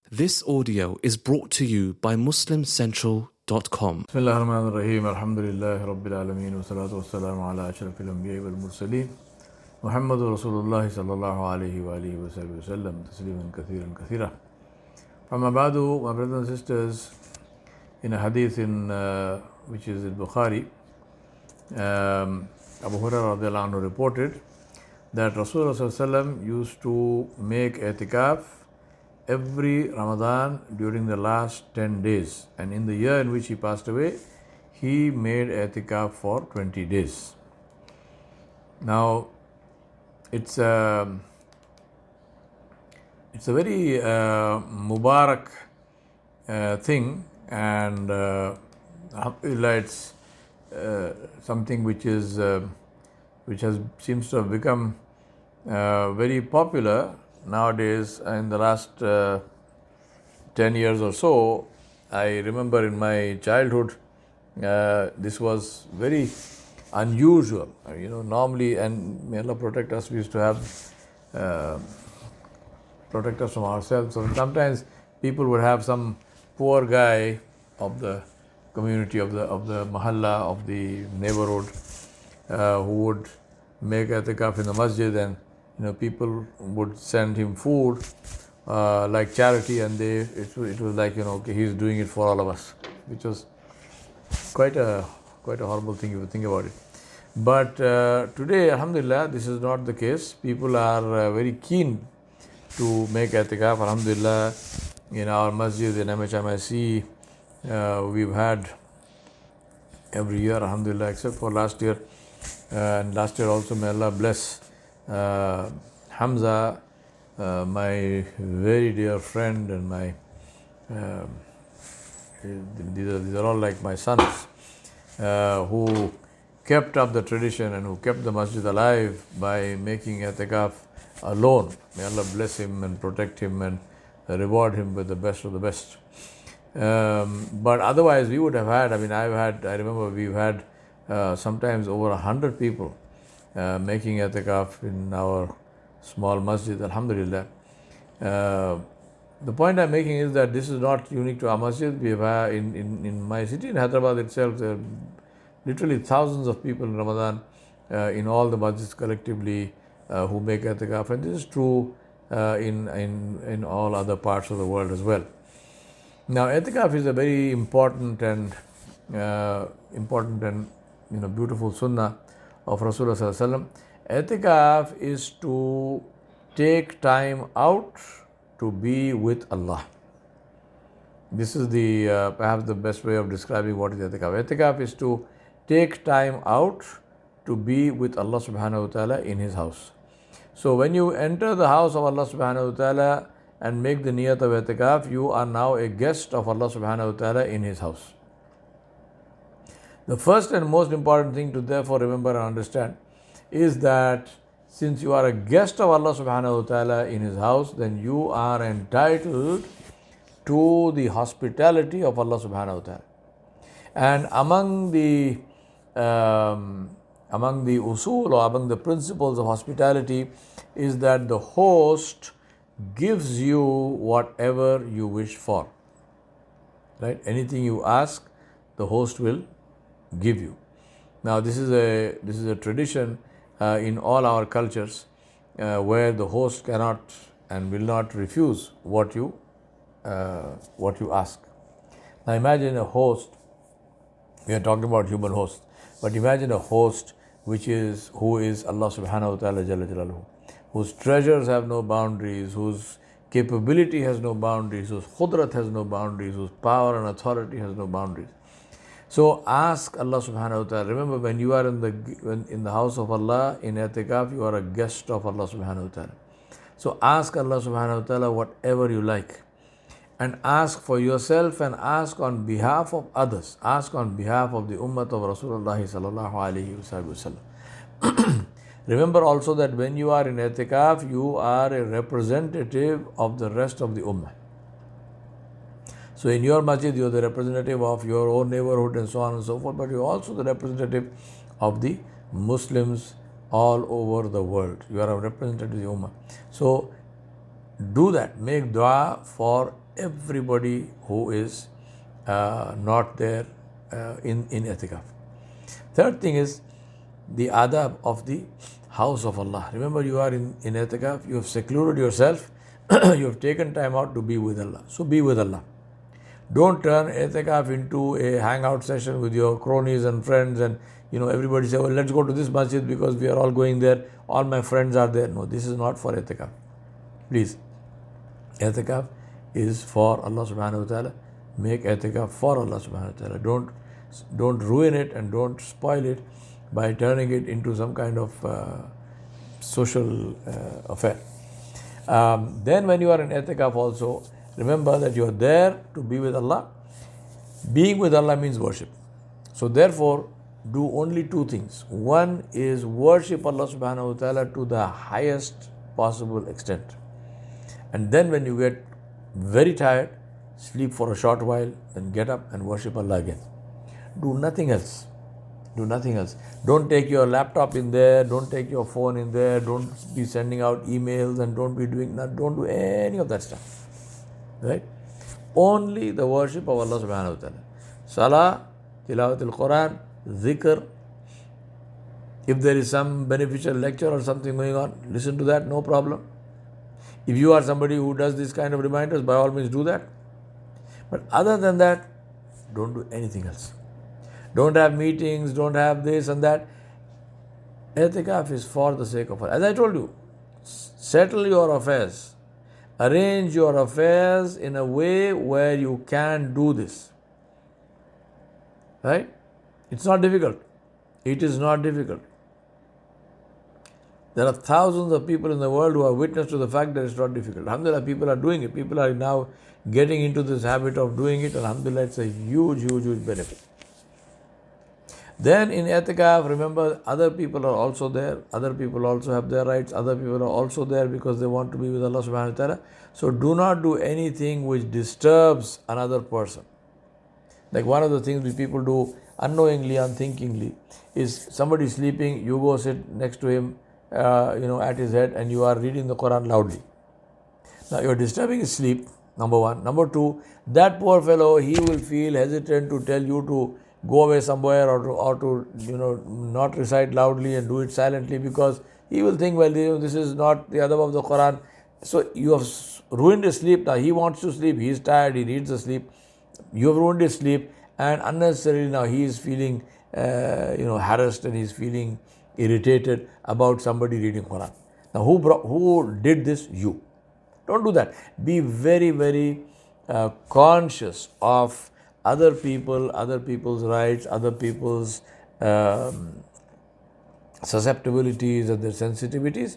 This audio is brought to you by MuslimCentral.com. بسم الله الرحمن الرحيم الحمد لله رب العالمين والصلاة والسلام على أشرف الأنبياء والمرسلين محمد رسول الله صلى الله عليه وآله وسلم تسليما كثيرا كثيرا. أما بعد, my brothers and sisters, in a hadith which is in Bukhari, Abu Hurairah radiallahu anhu reported that Rasulullah sallallahu alaihi wasallam used to make i'tikaf every Ramadan during the last 10 days, and in the year in which he passed away, he made i'tikaf for 20 days. Now, it's a very Mubarak thing, and alhamdulillah, it's something which seems to have become very popular nowadays. In the last 10 years or so, I remember in my childhood, this was very unusual. Normally, and may Allah protect us, we used to have protect us from ourselves. So sometimes people would have some poor guy of the community, of the mahalla, of the neighborhood, who would make i'tikaf in the masjid, and people would send him food like charity, and it was like, okay, he's doing it for all of us, which was quite a horrible thing if you think about it. But today, alhamdulillah, this is not the case. People are very keen to make i'tikaf. Alhamdulillah, in our masjid in MHMIC, we've had every year, alhamdulillah, except for last year. And last year also, may Allah bless Hamza, my very dear friend, and my these are all like my sons, who kept up the tradition and who kept the masjid alive by making i'tikaf alone. May Allah bless him and protect him and reward him with the best of the best. But otherwise, we would have had, I remember we've had sometimes over 100 people making i'tikaf in our small masjid, alhamdulillah. The point I'm making is that this is not unique to our masjid. We have in my city, in Hyderabad itself, there are literally thousands of people in Ramadan in all the masjids collectively who make i'tikaf, and this is true in all other parts of the world as well. Now, i'tikaf is a very important and beautiful sunnah of Rasulullah sallallahu alaihi wasallam. I'tikaf is to take time out to be with Allah. This is the perhaps the best way of describing what is i'tikaf. I'tikaf is to take time out to be with Allah subhanahu wa ta'ala in His house. So when you enter the house of Allah subhanahu wa ta'ala and make the niyat of i'tikaf, you are now a guest of Allah subhanahu wa ta'ala in His house. The first and most important thing to therefore remember and understand is that since you are a guest of Allah subhanahu wa ta'ala in His house, then you are entitled to the hospitality of Allah subhanahu wa ta'ala. And among the usul, or among the principles of hospitality, is that the host gives you whatever you wish for. Right? Anything you ask, the host will give you. Now, this is a tradition in all our cultures where the host cannot and will not refuse what you ask. Now, imagine a host. We are talking about human hosts, but imagine a host who is Allah subhanahu wa ta'ala jalla jalaluhu, whose treasures have no boundaries, whose capability has no boundaries, whose khudrat has no boundaries, whose power and authority has no boundaries. So ask Allah subhanahu wa ta'ala. Remember, when you are in the house of Allah in i'tikaf, you are a guest of Allah subhanahu wa ta'ala. So ask Allah subhanahu wa ta'ala whatever you like, and ask for yourself and ask on behalf of others. Ask on behalf of the ummah of Rasulullah sallallahu alaihi wasallam. Remember also that when you are in i'tikaf, you are a representative of the rest of the ummah. So in your masjid, you are the representative of your own neighborhood and so on and so forth, but you are also the representative of the Muslims all over the world. You are a representative of the Ummah. So do that. Make dua for everybody who is not there in i'tikaf. Third thing is the adab of the house of Allah. Remember, you are in i'tikaf, you have secluded yourself, you have taken time out to be with Allah. So be with Allah. Don't turn i'tikaf into a hangout session with your cronies and friends, and everybody say, well, let's go to this masjid because we are all going there, all my friends are there. No, this is not for i'tikaf. Please, i'tikaf is for Allah subhanahu wa ta'ala. Make i'tikaf for Allah subhanahu wa ta'ala. Don't ruin it and don't spoil it by turning it into some kind of social affair. Then when you are in i'tikaf also, remember that you are there to be with Allah. Being with Allah means worship. So therefore, do only two things. One is worship Allah subhanahu wa ta'ala to the highest possible extent. And then when you get very tired, sleep for a short while, then get up and worship Allah again. Do nothing else. Do nothing else. Don't take your laptop in there, don't take your phone in there, don't be sending out emails, and don't do any of that stuff. Right? Only the worship of Allah subhanahu wa ta'ala. Salah, tilawatul Quran, zikr. If there is some beneficial lecture or something going on, listen to that, no problem. If you are somebody who does this kind of reminders, by all means do that. But other than that, don't do anything else. Don't have meetings, don't have this and that. I'tikaf is for the sake of Allah. As I told you, settle your affairs. Arrange your affairs in a way where you can do this. Right? It's not difficult. It is not difficult. There are thousands of people in the world who are witness to the fact that it's not difficult. Alhamdulillah, people are doing it. People are now getting into this habit of doing it. Alhamdulillah, it's a huge, huge, huge benefit. Then in i'tikaf, remember, other people are also there. Other people also have their rights. Other people are also there because they want to be with Allah subhanahu wa ta'ala. So do not do anything which disturbs another person. Like one of the things which people do unknowingly, unthinkingly, is somebody sleeping, you go sit next to him, at his head, and you are reading the Quran loudly. Now you are disturbing his sleep, number one. Number two, that poor fellow, he will feel hesitant to tell you to go away somewhere or to not recite loudly and do it silently, because he will think, well, this is not the adab of the Quran. So you have ruined his sleep. Now he wants to sleep, he is tired, he needs the sleep. You have ruined his sleep, and unnecessarily now he is feeling harassed, and he is feeling irritated about somebody reading Quran. Now who did this? You. Don't do that. Be very, very conscious of other people's rights, other people's susceptibilities and their sensitivities.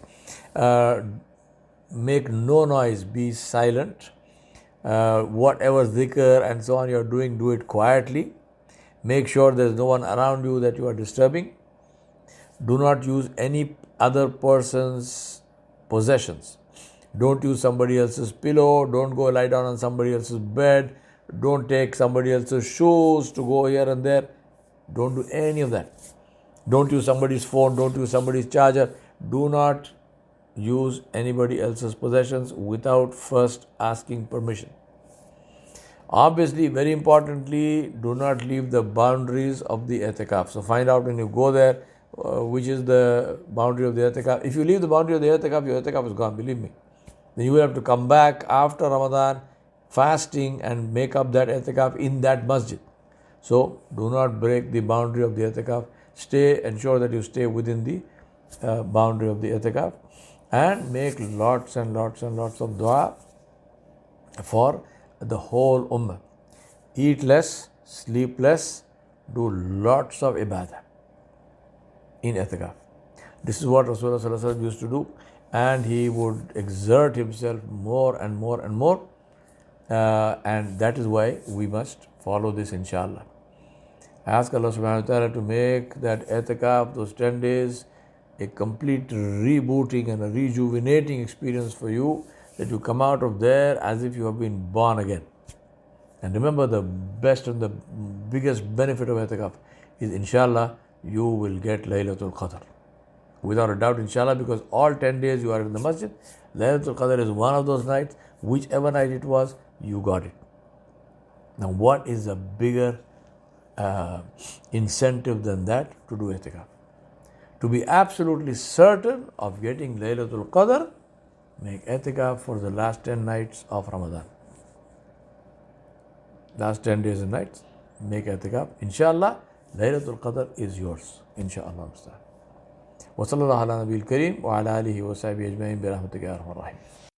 Make no noise, be silent. Whatever zikr and so on you are doing, do it quietly. Make sure there is no one around you that you are disturbing. Do not use any other person's possessions. Don't use somebody else's pillow. Don't go lie down on somebody else's bed. Don't take somebody else's shoes to go here and there. Don't do any of that. Don't use somebody's phone. Don't use somebody's charger. Do not use anybody else's possessions without first asking permission. Obviously, very importantly, do not leave the boundaries of the i'tikaf. So find out when you go there which is the boundary of the i'tikaf. If you leave the boundary of the i'tikaf, your i'tikaf is gone, believe me. Then you will have to come back after Ramadan, fasting, and make up that i'tikaf in that masjid. So do not break the boundary of the i'tikaf. Ensure that you stay within the boundary of the i'tikaf, and make lots and lots and lots of dua for the whole ummah. Eat less, sleep less, do lots of ibadah in i'tikaf. This is what Rasulullah used to do, and he would exert himself more and more and more, and that is why we must follow this, inshallah. Ask Allah subhanahu wa ta'ala to make that i'tikaf, those 10 days, a complete rebooting and a rejuvenating experience for you, that you come out of there as if you have been born again. And remember, the best and the biggest benefit of i'tikaf is, inshallah, you will get Laylatul Qadr. Without a doubt, inshallah, because all 10 days you are in the masjid. Laylatul Qadr is one of those nights. Whichever night it was, you got it. Now, what is a bigger incentive than that to do i'tikaf? To be absolutely certain of getting Laylatul Qadr, make i'tikaf for the last 10 nights of Ramadan. Last 10 days and nights, make i'tikaf. Inshallah, Laylatul Qadr is yours. Inshallah. Wa sallallahu ala nabiyil kareem wa ala alihi wa sahbihi ajma'in bi rahmatika ya arhamar rahim.